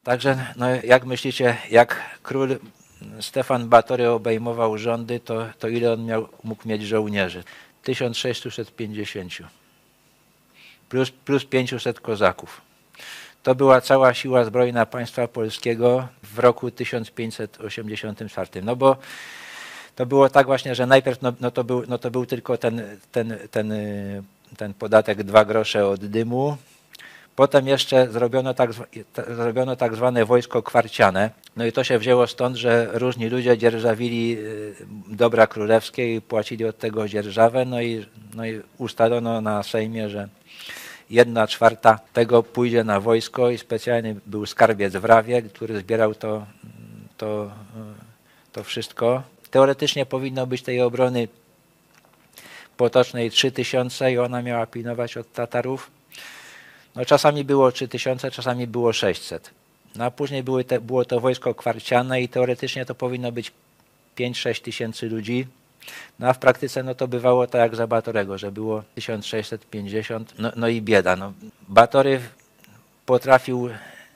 Także no, jak myślicie, jak król Stefan Batory obejmował rządy, to ile on mógł mieć żołnierzy? 1650 plus 500 kozaków. To była cała siła zbrojna państwa polskiego w roku 1584. No bo to było tak właśnie, że najpierw to był tylko ten podatek 2 grosze od dymu. Potem jeszcze zrobiono tak zwane wojsko kwarciane. No i to się wzięło stąd, że różni ludzie dzierżawili dobra królewskie i płacili od tego dzierżawę. No i ustalono na Sejmie, że 1/4 tego pójdzie na wojsko i specjalny był skarbiec w Rawie, który zbierał to wszystko. Teoretycznie powinno być tej obrony potocznej 3000 i ona miała pilnować od Tatarów. No czasami było 3000, czasami było 600. No a później było to wojsko kwarciane i teoretycznie to powinno być 5-6 tysięcy ludzi. No a w praktyce no to bywało tak jak za Batorego, że było 1650, no i bieda. No. Batory potrafił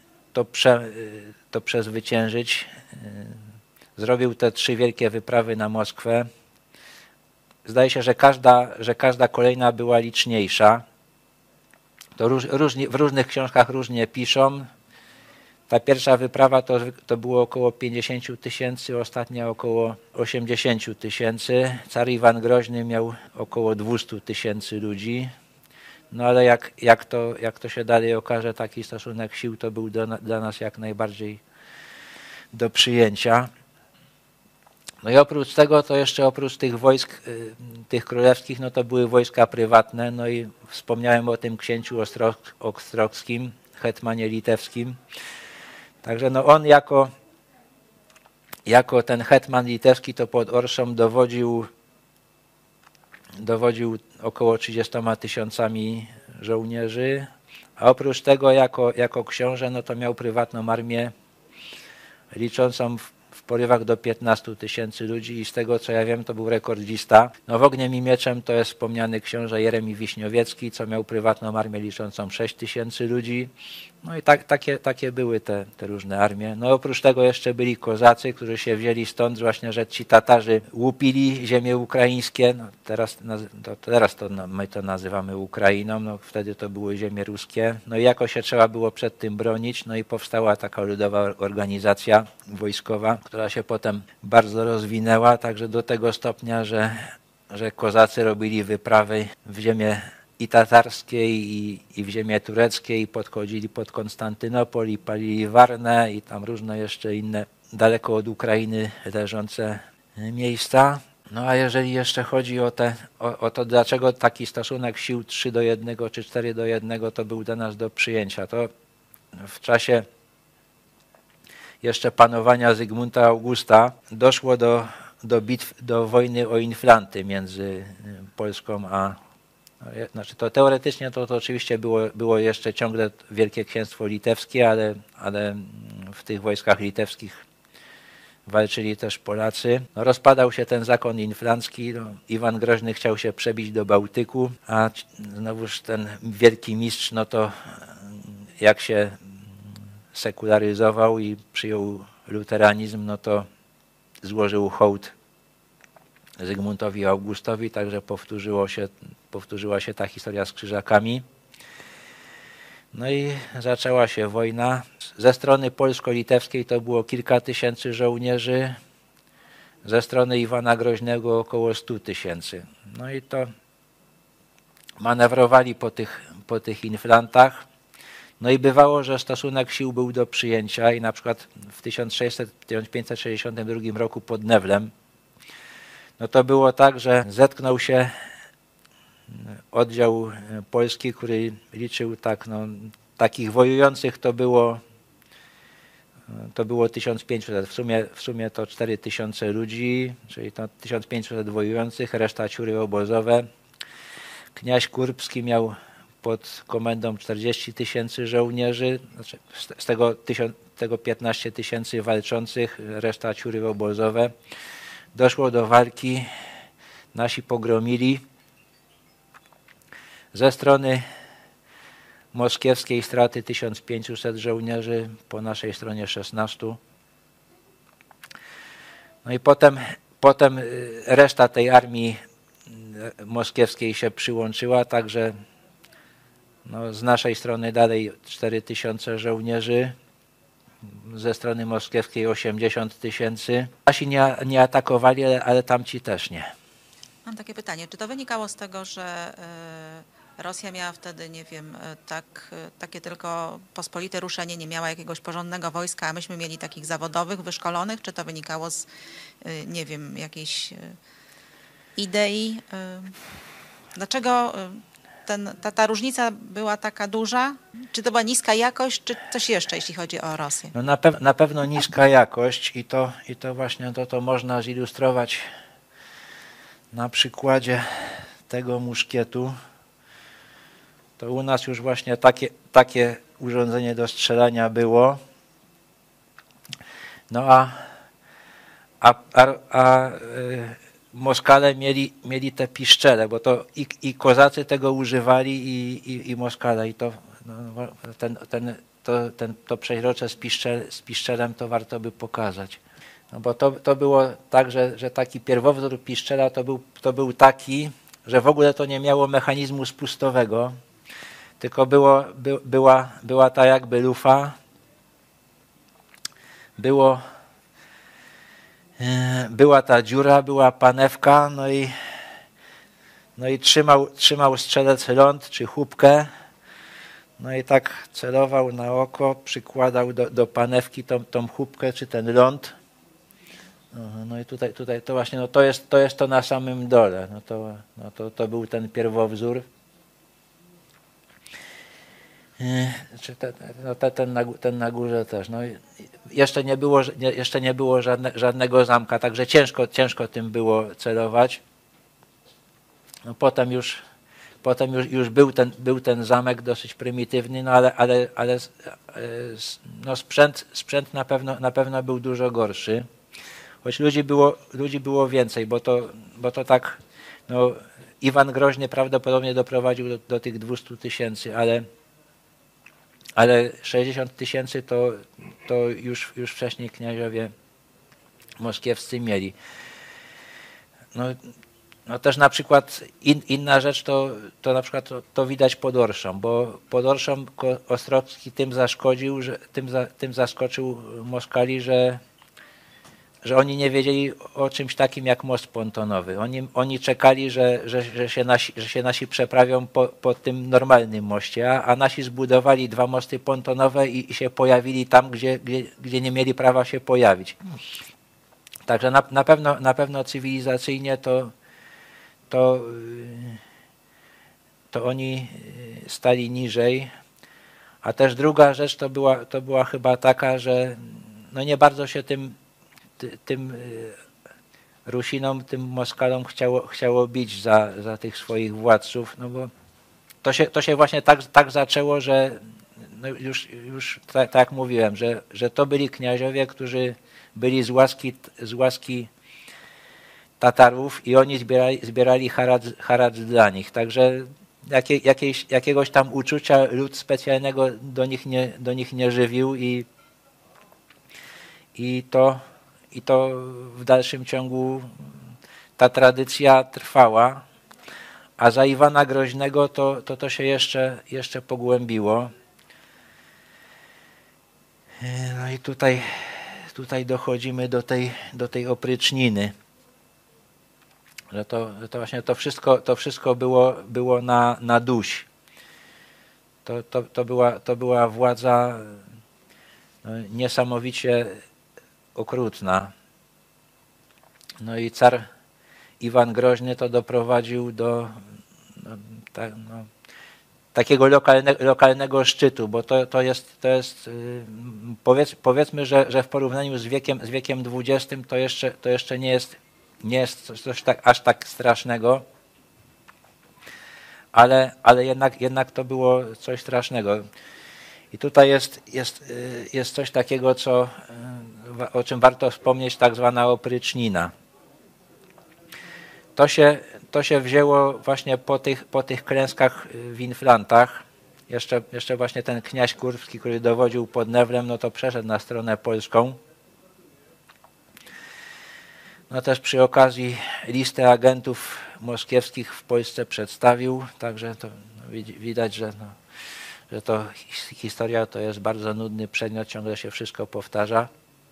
to przezwyciężyć. Zrobił te 3 wielkie wyprawy na Moskwę. Zdaje się, że każda kolejna była liczniejsza. To w różnych książkach różnie piszą. Ta pierwsza wyprawa to było około 50 000, ostatnia około 80 000. Car Iwan Groźny miał około 200 000 ludzi. No ale jak to się dalej okaże, taki stosunek sił to był dla nas jak najbardziej do przyjęcia. No i oprócz tego, to jeszcze oprócz tych wojsk, tych królewskich, no to były wojska prywatne. No i wspomniałem o tym księciu ostrockim, hetmanie litewskim. Także no on jako ten hetman litewski to pod Orszą dowodził około 30 000 żołnierzy, a oprócz tego jako książę no to miał prywatną armię liczącą w porywach do 15 000 ludzi i z tego co ja wiem to był rekordzista. No w Ogniem i Mieczem to jest wspomniany książę Jeremi Wiśniowiecki, co miał prywatną armię liczącą 6 000 ludzi. No i takie były te różne armie. No oprócz tego jeszcze byli kozacy, którzy się wzięli stąd właśnie, że ci Tatarzy łupili ziemie ukraińskie. No teraz my to nazywamy Ukrainą, no wtedy to były ziemie ruskie. No i jakoś się trzeba było przed tym bronić, no i powstała taka ludowa organizacja wojskowa, która się potem bardzo rozwinęła, także do tego stopnia, że kozacy robili wyprawy w ziemię i tatarskie, i w ziemię tureckie, i podchodzili pod Konstantynopol, i palili Warnę, i tam różne jeszcze inne daleko od Ukrainy leżące miejsca. No a jeżeli jeszcze chodzi o to, dlaczego taki stosunek sił 3:1 czy 4:1 to był dla nas do przyjęcia, to w czasie jeszcze panowania Zygmunta Augusta doszło do wojny o Inflanty między Polską a znaczy to teoretycznie to oczywiście było jeszcze ciągle Wielkie Księstwo Litewskie, ale w tych wojskach litewskich walczyli też Polacy. No, rozpadał się ten zakon inflancki. No, Iwan Groźny chciał się przebić do Bałtyku, a znowuż ten wielki mistrz, no to jak się sekularyzował i przyjął luteranizm, no to złożył hołd Zygmuntowi Augustowi, także powtórzyła się ta historia z krzyżakami. No i zaczęła się wojna. Ze strony polsko-litewskiej to było kilka tysięcy żołnierzy, ze strony Iwana Groźnego około 100 000. No i to manewrowali po tych inflantach. No i bywało, że stosunek sił był do przyjęcia i na przykład w 1562 roku pod Newlem no to było tak, że zetknął się oddział polski, który liczył takich wojujących to było 1500, w sumie to 4000 ludzi, czyli to 1500 wojujących, reszta ciury obozowe. Kniaź Kurbski miał pod komendą 40 000 żołnierzy, znaczy z tego 15 000 walczących, reszta ciury obozowe. Doszło do walki, nasi pogromili. Ze strony moskiewskiej straty 1500 żołnierzy, po naszej stronie 16. No i potem reszta tej armii moskiewskiej się przyłączyła, także no, z naszej strony dalej 4000 żołnierzy, ze strony moskiewskiej 80 000. Nasi nie atakowali, ale tamci też nie. Mam takie pytanie, czy to wynikało z tego, że Rosja miała wtedy, nie wiem, takie tylko pospolite ruszenie, nie miała jakiegoś porządnego wojska, a myśmy mieli takich zawodowych, wyszkolonych, czy to wynikało z, nie wiem, jakiejś idei? Dlaczego ta różnica była taka duża? Czy to była niska jakość, czy coś jeszcze, jeśli chodzi o Rosję? No na pewno niska jakość i to właśnie to można zilustrować na przykładzie tego muszkietu. To u nas już właśnie takie urządzenie do strzelania było. No a Moskale mieli te piszczele, bo to i kozacy tego używali i Moskale. I to przeźrocze z piszczelem to warto by pokazać. No bo to było tak, że taki pierwowzór piszczela to był taki, że w ogóle to nie miało mechanizmu spustowego, tylko była ta jakby lufa, była ta dziura, była panewka, no i trzymał strzelec ląd czy chłupkę, no i tak celował na oko, przykładał do panewki tą chłupkę czy ten ląd. No i tutaj to właśnie, no to jest to na samym dole, to był ten pierwowzór. Ten na górze też. No, jeszcze nie było żadnego zamka, także ciężko tym było celować. No, potem już był ten zamek dosyć prymitywny, no ale no sprzęt na pewno był dużo gorszy. Choć ludzi było więcej, bo to tak, no, Iwan Groźny prawdopodobnie doprowadził do tych 200 000, ale 60 000 to już wcześniej kniaziowie moskiewscy mieli. No też na przykład inna rzecz to na przykład to widać pod Orszą, bo pod Orszą Ostrocki tym zaszkodził, że tym zaskoczył Moskali, że oni nie wiedzieli o czymś takim jak most pontonowy. Oni czekali, że się nasi przeprawią po tym normalnym moście, a nasi zbudowali 2 mosty pontonowe i się pojawili tam, gdzie nie mieli prawa się pojawić. Także na pewno cywilizacyjnie to oni stali niżej. A też druga rzecz to była chyba taka, że no nie bardzo się tym Rusinom, tym Moskalom chciało bić za tych swoich władców, no bo to się właśnie tak zaczęło, że no już tak jak mówiłem, że to byli kniaziowie, którzy byli z łaski Tatarów i oni zbierali haracz dla nich. Także jakiegoś tam uczucia lud specjalnego do nich nie żywił i to w dalszym ciągu ta tradycja trwała, a za Iwana Groźnego to się jeszcze pogłębiło. No i tutaj dochodzimy do tej opryczniny, że to właśnie to wszystko było na duś. To była władza niesamowicie okrutna. No i car Iwan Groźny to doprowadził do takiego lokalnego szczytu, bo to jest powiedzmy, że w porównaniu z wiekiem XX to jeszcze nie jest coś aż tak strasznego, ale jednak to było coś strasznego. I tutaj jest coś takiego, o czym warto wspomnieć, tak zwana oprycznina. To się wzięło właśnie po tych klęskach w Inflantach, jeszcze właśnie ten kniaź kurski, który dowodził pod Newlem, no to przeszedł na stronę polską. No też przy okazji listę agentów moskiewskich w Polsce przedstawił, także to widać, że to historia to jest bardzo nudny przedmiot, ciągle się wszystko powtarza.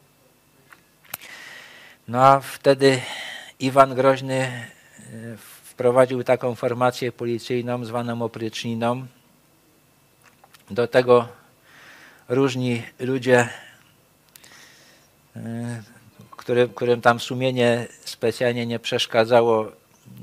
No a wtedy Iwan Groźny wprowadził taką formację policyjną zwaną opryczniną. Do tego różni ludzie, którym tam sumienie specjalnie nie przeszkadzało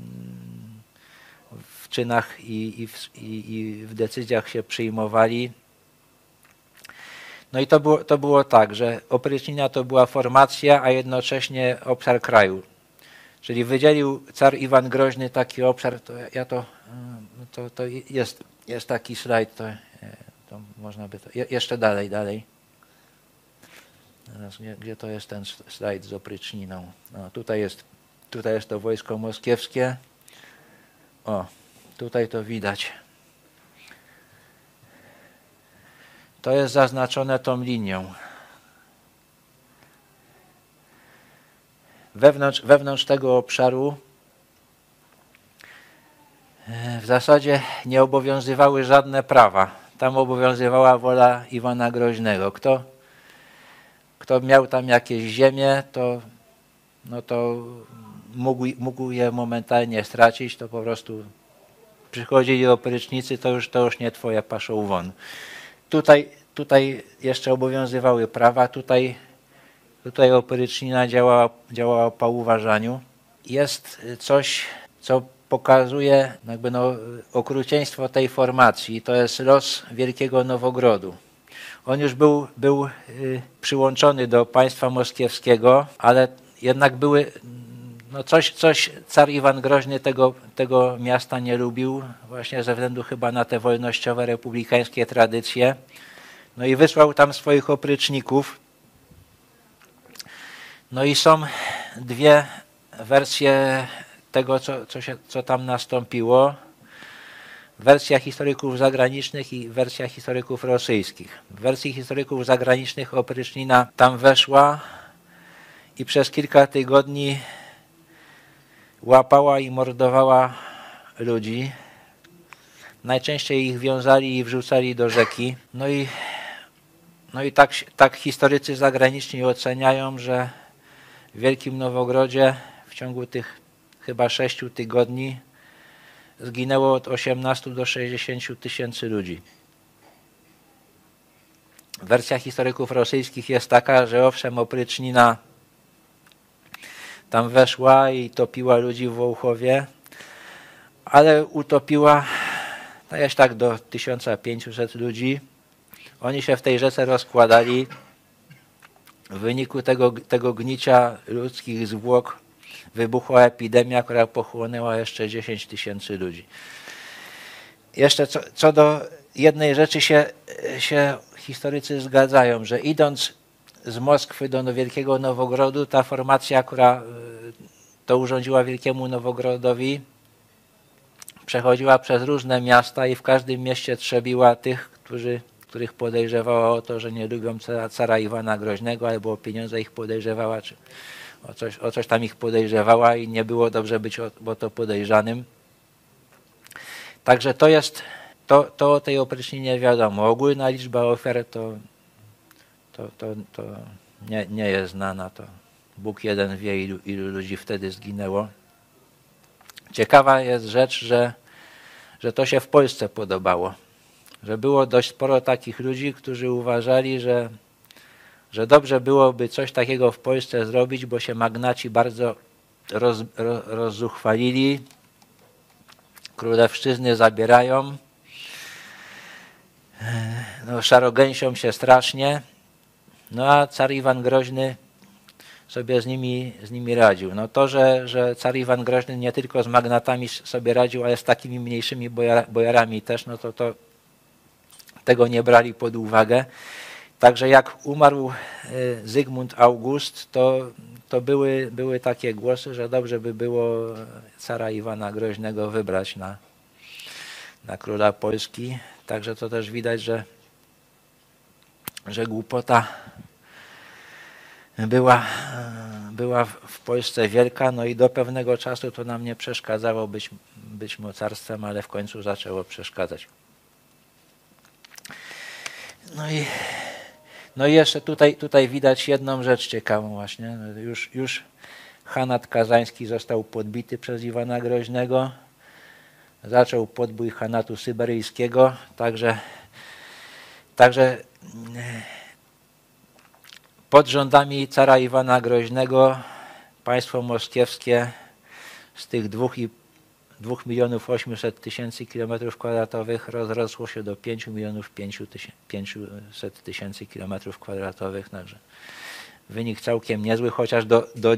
w czynach i w decyzjach się przyjmowali. No i to było tak, że oprycznina to była formacja, a jednocześnie obszar kraju. Czyli wydzielił car Iwan Groźny taki obszar, to jest taki slajd, to można by to, jeszcze dalej. Teraz, gdzie to jest ten slajd z opryczniną? No, tutaj jest to wojsko moskiewskie. O, tutaj to widać. To jest zaznaczone tą linią. Wewnątrz tego obszaru w zasadzie nie obowiązywały żadne prawa. Tam obowiązywała wola Iwana Groźnego. Kto miał tam jakieś ziemię, to mógł je momentalnie stracić, to po prostu przychodzili oprycznicy, to już nie twoje, paszą won. Tutaj jeszcze obowiązywały prawa, tutaj oprycznina działała po uważaniu. Jest coś, co pokazuje jakby okrucieństwo tej formacji. To jest los Wielkiego Nowogrodu. On już był przyłączony do państwa moskiewskiego, ale jednak były coś car Iwan Groźny tego miasta nie lubił, właśnie ze względu chyba na te wolnościowe, republikańskie tradycje. No i wysłał tam swoich opryczników. No i są dwie wersje tego, co tam nastąpiło. Wersja historyków zagranicznych i wersja historyków rosyjskich. W wersji historyków zagranicznych oprycznina tam weszła i przez kilka tygodni łapała i mordowała ludzi. Najczęściej ich wiązali i wrzucali do rzeki. No i tak historycy zagraniczni oceniają, że w Wielkim Nowogrodzie w ciągu tych chyba 6 tygodni zginęło od 18 do 60 tysięcy ludzi. Wersja historyków rosyjskich jest taka, że owszem, oprycznina tam weszła i topiła ludzi w Wołchowie, ale utopiła tak do 1500 ludzi. Oni się w tej rzece rozkładali. W wyniku tego gnicia ludzkich zwłok wybuchła epidemia, która pochłonęła jeszcze 10 tysięcy ludzi. Jeszcze co do jednej rzeczy się historycy zgadzają, że idąc z Moskwy do Wielkiego Nowogrodu, ta formacja, która to urządziła Wielkiemu Nowogrodowi, przechodziła przez różne miasta i w każdym mieście trzebiła tych, których podejrzewała o to, że nie lubią cara Iwana Groźnego, albo o pieniądze ich podejrzewała, czy o coś tam ich podejrzewała i nie było dobrze być o to podejrzanym. Także to o tej opryczninie wiadomo. Ogólna liczba ofiar to nie jest znana. To Bóg jeden wie, ilu ludzi wtedy zginęło. Ciekawa jest rzecz, że to się w Polsce podobało. Że było dość sporo takich ludzi, którzy uważali, że dobrze byłoby coś takiego w Polsce zrobić, bo się magnaci bardzo rozzuchwalili, królewszczyzny zabierają, szarogęsią się strasznie, a car Iwan Groźny sobie z nimi radził. To, że car Iwan Groźny nie tylko z magnatami sobie radził, ale z takimi mniejszymi bojarami też, to tego nie brali pod uwagę. Także jak umarł Zygmunt August, to były takie głosy, że dobrze by było cara Iwana Groźnego wybrać na króla Polski. Także to też widać, że głupota była w Polsce wielka, no i do pewnego czasu to nam nie przeszkadzało być mocarstwem, ale w końcu zaczęło przeszkadzać. No i jeszcze tutaj widać jedną rzecz ciekawą właśnie. Już Hanat Kazański został podbity przez Iwana Groźnego. Zaczął podbój Hanatu Syberyjskiego, także pod rządami cara Iwana Groźnego państwo moskiewskie z tych 2 800 000 km² rozrosło się do 5 500 000 km². Także wynik całkiem niezły, chociaż do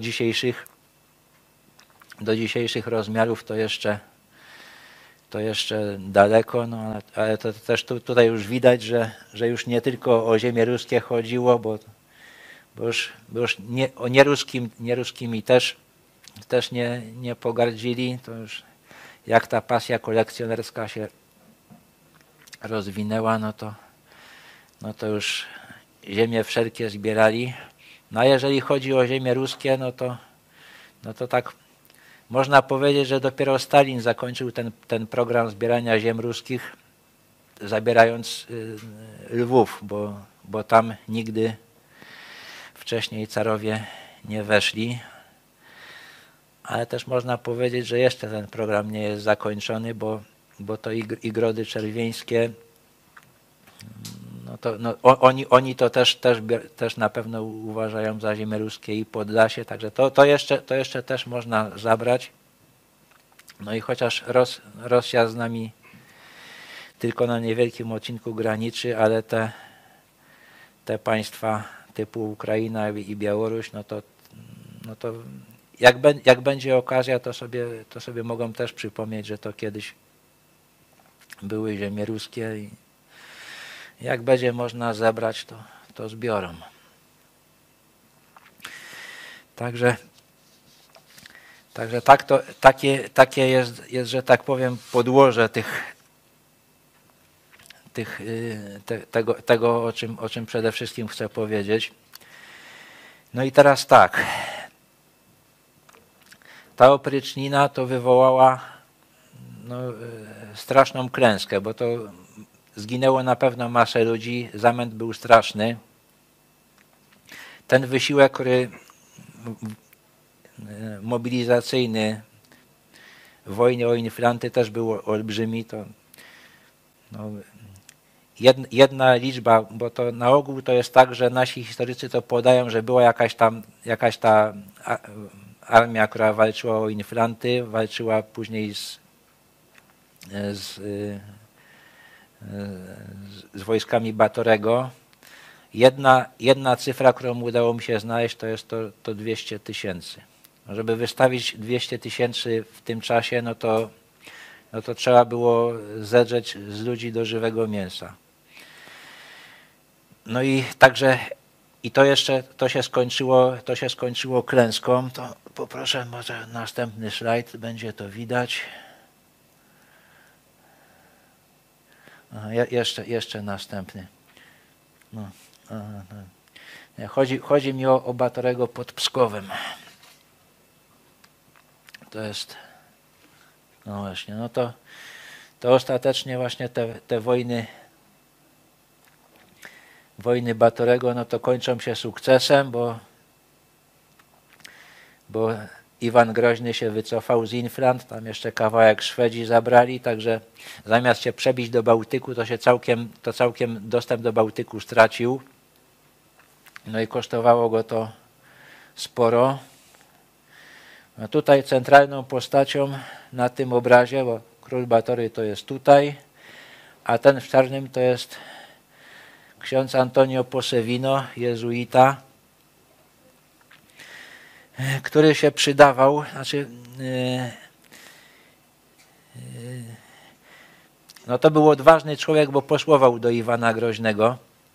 dzisiejszych rozmiarów to jeszcze daleko, no ale to też tutaj już widać, że już nie tylko o ziemię ruskie chodziło, bo już nieruskimi też nie pogardzili. To już jak ta pasja kolekcjonerska się rozwinęła, no to już ziemie wszelkie zbierali. No a jeżeli chodzi o ziemie ruskie, no to tak można powiedzieć, że dopiero Stalin zakończył ten program zbierania ziem ruskich, zabierając Lwów, bo tam nigdy wcześniej carowie nie weszli. Ale też można powiedzieć, że jeszcze ten program nie jest zakończony, bo to Igrody Czerwieńskie, oni to też na pewno uważają za ziemię ruskie i Podlasie, także to jeszcze też można zabrać. No i chociaż Rosja z nami tylko na niewielkim odcinku graniczy, ale te państwa typu Ukraina i Białoruś, no to jak będzie okazja, to sobie mogą też przypomnieć, że to kiedyś były ziemie ruskie i jak będzie można zebrać, to zbiorą. Także takie jest, że tak powiem, podłoże tego o czym przede wszystkim chcę powiedzieć. No i teraz tak. Ta oprycznina to wywołała straszną klęskę, bo to zginęło na pewno masę ludzi, zamęt był straszny. Ten wysiłek, który mobilizacyjny w wojnie o inflanty też był olbrzymi. To jedna liczba, bo to na ogół to jest tak, że nasi historycy to podają, że była jakaś ta armia, która walczyła o inflanty, walczyła później z wojskami Batorego. Jedna cyfra, którą udało mi się znaleźć, to jest to 200 000. Żeby wystawić 200 000 w tym czasie, no to trzeba było zedrzeć z ludzi do żywego mięsa. No i także to się skończyło klęską. To poproszę, może następny slajd, będzie to widać. Jeszcze następny. Chodzi mi o Batorego pod Pskowem. To jest, no właśnie, no to ostatecznie właśnie te wojny Batorego, no to kończą się sukcesem, bo Iwan Groźny się wycofał z Inflant, tam jeszcze kawałek Szwedzi zabrali, także zamiast się przebić do Bałtyku, to całkiem dostęp do Bałtyku stracił. No i kosztowało go to sporo. No tutaj centralną postacią na tym obrazie, bo król Batory to jest tutaj, a ten w czarnym to jest ksiądz Antonio Posevino, jezuita, który się przydawał, no to był odważny człowiek, bo posłował do Iwana Groźnego.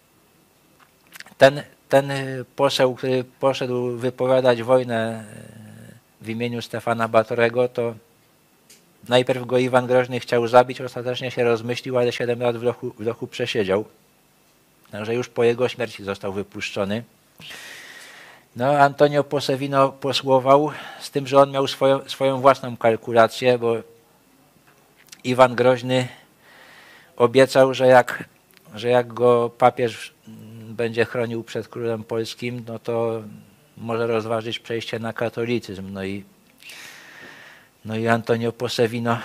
Ten poseł, który poszedł wypowiadać wojnę w imieniu Stefana Batorego, to najpierw go Iwan Groźny chciał zabić, ostatecznie się rozmyślił, ale 7 lat w lochu przesiedział. Także już po jego śmierci został wypuszczony. No, Antonio Posewino posłował, z tym, że on miał swoją własną kalkulację, bo Iwan Groźny obiecał, że jak go papież będzie chronił przed królem polskim, no to może rozważyć przejście na katolicyzm. No i Antonio Posewino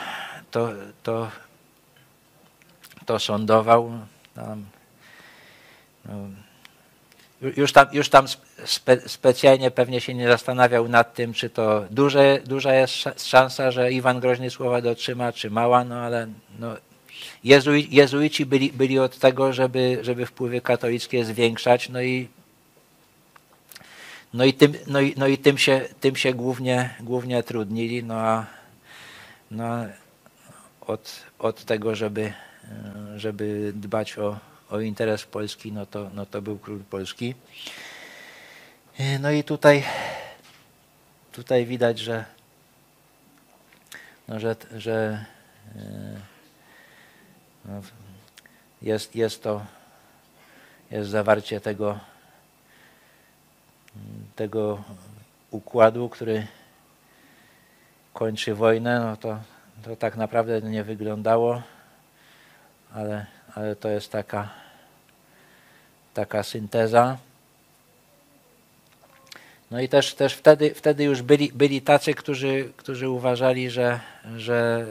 to sądował. Już tam specjalnie pewnie się nie zastanawiał nad tym, czy to duża jest szansa, że Iwan Groźny słowa dotrzyma, czy mała, no ale no, jezuici byli od tego, żeby wpływy katolickie zwiększać, no i tym się głównie trudnili, od tego, żeby dbać o interes Polski, no to był król polski. No i tutaj widać, że jest zawarcie tego układu, który kończy wojnę. No to tak naprawdę nie wyglądało, ale to jest taka synteza. No i też wtedy już byli tacy, którzy uważali, że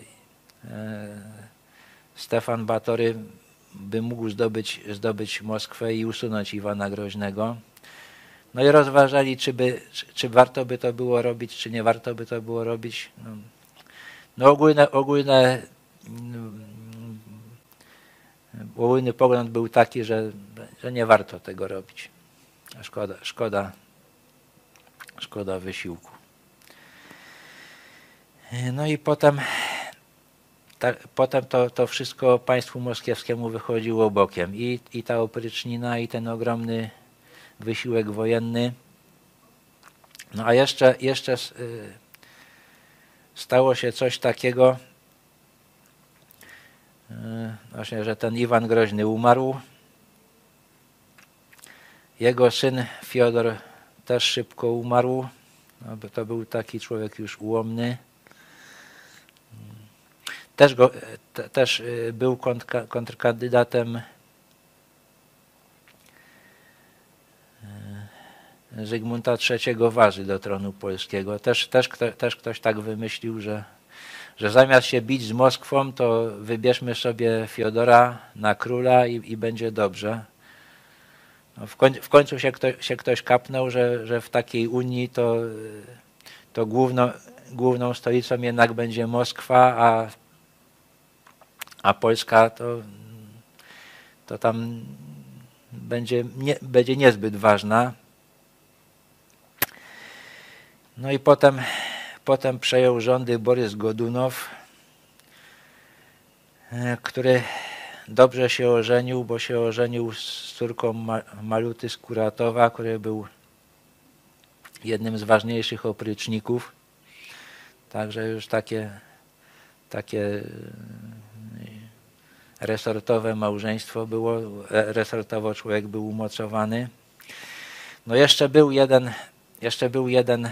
Stefan Batory by mógł zdobyć Moskwę i usunąć Iwana Groźnego. No i rozważali, czy warto by to było robić, czy nie warto by to było robić. No ogólny pogląd był taki, że nie warto tego robić. Szkoda wysiłku. No i potem to wszystko państwu moskiewskiemu wychodziło bokiem. I ta oprycznina, i ten ogromny wysiłek wojenny. No a jeszcze stało się coś takiego, właśnie, że ten Iwan Groźny umarł. Jego syn Fiodor też szybko umarł. No, to był taki człowiek już ułomny. Też był kontrkandydatem Zygmunta III Waży do tronu polskiego. Też ktoś tak wymyślił, że zamiast się bić z Moskwą, to wybierzmy sobie Fiodora na króla i będzie dobrze. No w końcu się ktoś kapnął, że w takiej Unii to główną stolicą jednak będzie Moskwa, a Polska to tam będzie niezbyt ważna. No i potem przejął rządy Borys Godunow, który dobrze się ożenił, bo się ożenił z córką Maluty Skuratowa, który był jednym z ważniejszych opryczników. Także już takie resortowe małżeństwo było, resortowo człowiek był umocowany. No jeszcze był jeden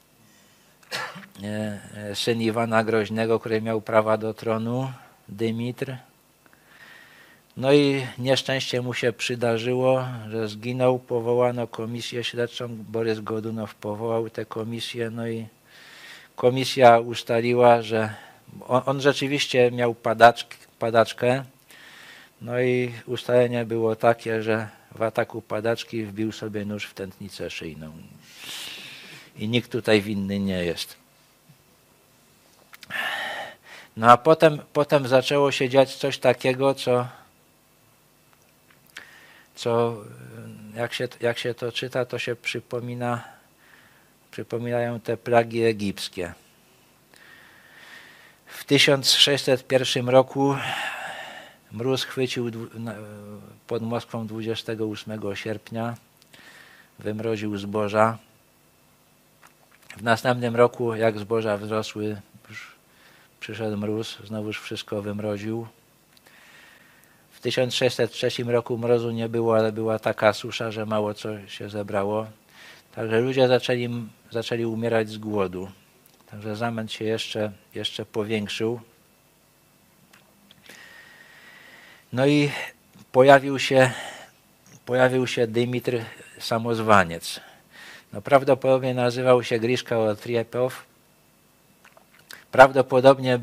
syn Iwana Groźnego, który miał prawa do tronu, Dymitr. No i nieszczęście mu się przydarzyło, że zginął, powołano komisję śledczą, Borys Godunow powołał tę komisję, no i komisja ustaliła, że on rzeczywiście miał padaczkę, no i ustalenie było takie, że w ataku padaczki wbił sobie nóż w tętnicę szyjną. I nikt tutaj winny nie jest. No a potem zaczęło się dziać coś takiego, co jak się to czyta, to się przypominają te plagi egipskie. W 1601 roku mróz chwycił pod Moskwą 28 sierpnia, wymroził zboża. W następnym roku, jak zboża wzrosły, już przyszedł mróz, znowuż wszystko wymroził. W 1603 roku mrozu nie było, ale była taka susza, że mało co się zebrało. Także ludzie zaczęli umierać z głodu. Także zamęt się jeszcze powiększył. No i pojawił się Dymitr Samozwaniec. No, prawdopodobnie nazywał się Griszka Otriepow. Prawdopodobnie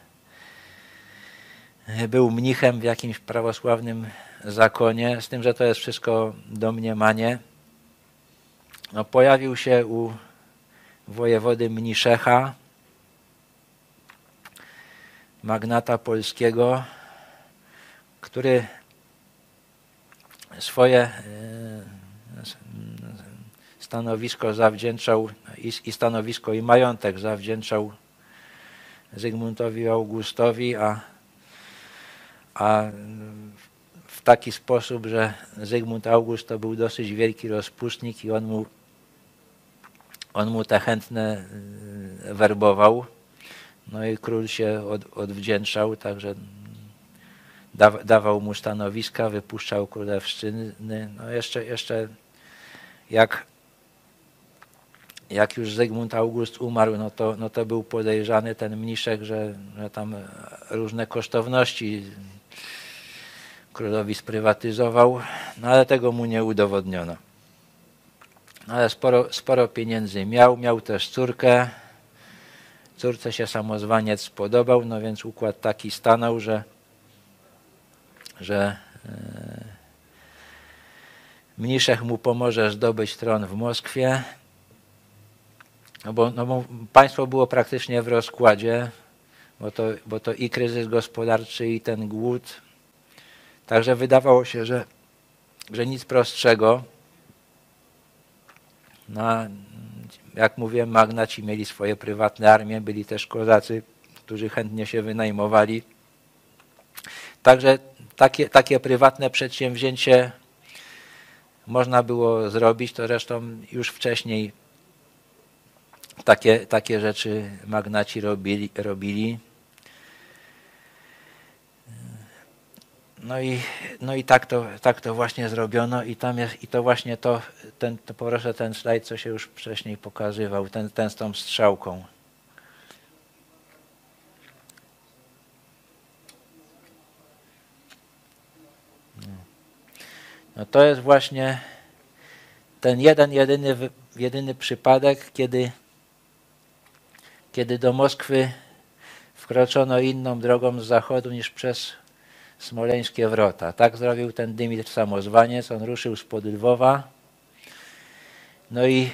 był mnichem w jakimś prawosławnym zakonie, z tym, że to jest wszystko domniemanie. No, pojawił się u wojewody Mniszecha, magnata polskiego, który swoje stanowisko zawdzięczał i stanowisko i majątek zawdzięczał Zygmuntowi Augustowi, a w taki sposób, że Zygmunt August to był dosyć wielki rozpustnik i on mu te chętne werbował. No i król się odwdzięczał, także dawał mu stanowiska, wypuszczał królewszczyny. No jeszcze jak już Zygmunt August umarł, no to był podejrzany ten mniszek, że tam różne kosztowności królowi sprywatyzował, no ale tego mu nie udowodniono. Ale sporo pieniędzy miał też córkę. Córce się Samozwaniec spodobał, no więc układ taki stanął, że mniszek mu pomoże zdobyć tron w Moskwie, bo państwo było praktycznie w rozkładzie, bo to i kryzys gospodarczy, i ten głód. Także wydawało się, że nic prostszego. No, jak mówiłem, magnaci mieli swoje prywatne armie, byli też kozacy, którzy chętnie się wynajmowali. Także takie prywatne przedsięwzięcie można było zrobić, to zresztą już wcześniej takie rzeczy magnaci robili. No i tak to właśnie zrobiono i tam jest, i to właśnie to poproszę ten slajd, co się już wcześniej pokazywał, ten z tą strzałką. No to jest właśnie ten jedyny przypadek, kiedy do Moskwy wkroczono inną drogą z zachodu niż przez smoleńskie wrota. Tak zrobił ten Dymitr Samozwaniec. On ruszył spod Lwowa. No i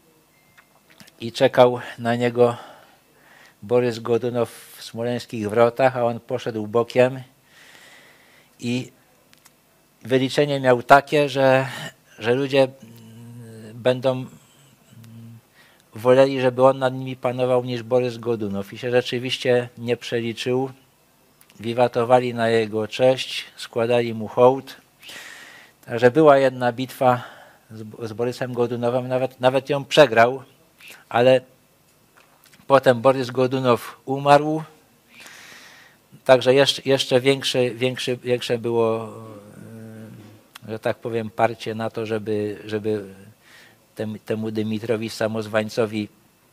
czekał na niego Borys Godunow w smoleńskich wrotach, a on poszedł bokiem i wyliczenie miał takie, że ludzie będą woleli, żeby on nad nimi panował, niż Borys Godunow. I się rzeczywiście nie przeliczył. Wiwatowali na jego cześć, składali mu hołd. Także była jedna bitwa z Borysem Godunowem, nawet ją przegrał, ale potem Borys Godunow umarł. Także jeszcze większe było, że tak powiem, parcie na to, żeby temu Dymitrowi Samozwańcowi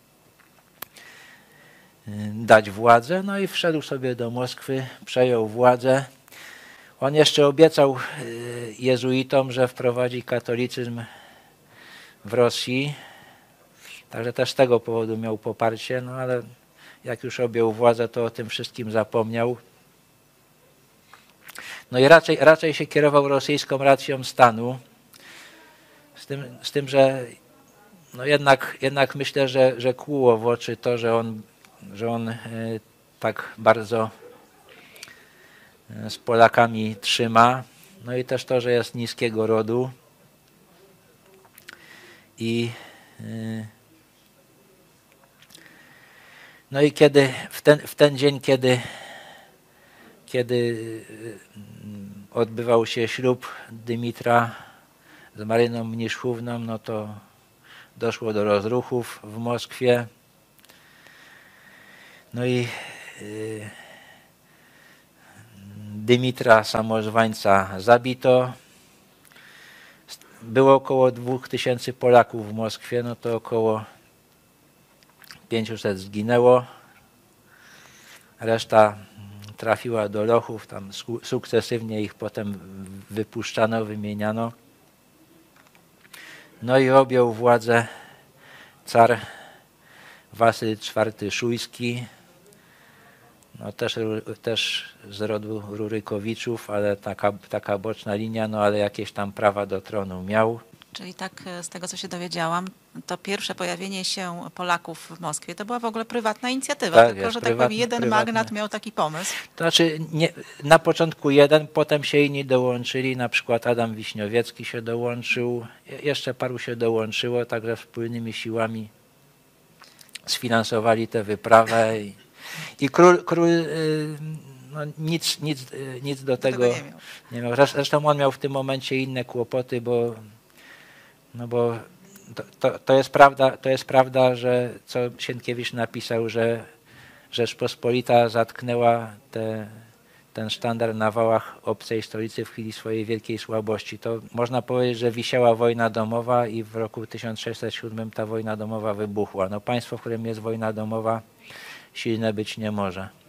dać władzę. No i wszedł sobie do Moskwy, przejął władzę. On jeszcze obiecał jezuitom, że wprowadzi katolicyzm w Rosji. Także też z tego powodu miał poparcie, no ale jak już objął władzę, to o tym wszystkim zapomniał. No i raczej się kierował rosyjską racją stanu. Z tym, że no jednak myślę, że kłuło w oczy to, że on tak bardzo z Polakami trzyma. No i też to, że jest niskiego rodu. No i w ten dzień, kiedy odbywał się ślub Dymitra z Maryną Mniszchówną, no to doszło do rozruchów w Moskwie. No i Dymitra Samozwańca zabito. Było około 2000 Polaków w Moskwie, no to około 500 zginęło. Reszta trafiła do lochów, tam sukcesywnie ich potem wypuszczano, wymieniano. No i objął władzę car Wasyl IV Szujski, no też z rodu Rurykowiczów, ale taka boczna linia, no ale jakieś tam prawa do tronu miał. Czyli tak z tego, co się dowiedziałam, to pierwsze pojawienie się Polaków w Moskwie to była w ogóle prywatna inicjatywa, Tak, tylko jest że tak powiem jeden prywatne. magnat miał taki pomysł. To znaczy na początku jeden, potem się inni dołączyli, na przykład Adam Wiśniowiecki się dołączył, jeszcze paru się dołączyło, także wspólnymi siłami sfinansowali tę wyprawę i król no, nic do tego nie miał. Zresztą on miał w tym momencie inne kłopoty, bo to jest prawda, że co Sienkiewicz napisał, że Rzeczpospolita zatknęła ten sztandar na wałach obcej stolicy w chwili swojej wielkiej słabości. To można powiedzieć, że wisiała wojna domowa i w roku 1607 ta wojna domowa wybuchła. No, państwo, w którym jest wojna domowa, silne być nie może.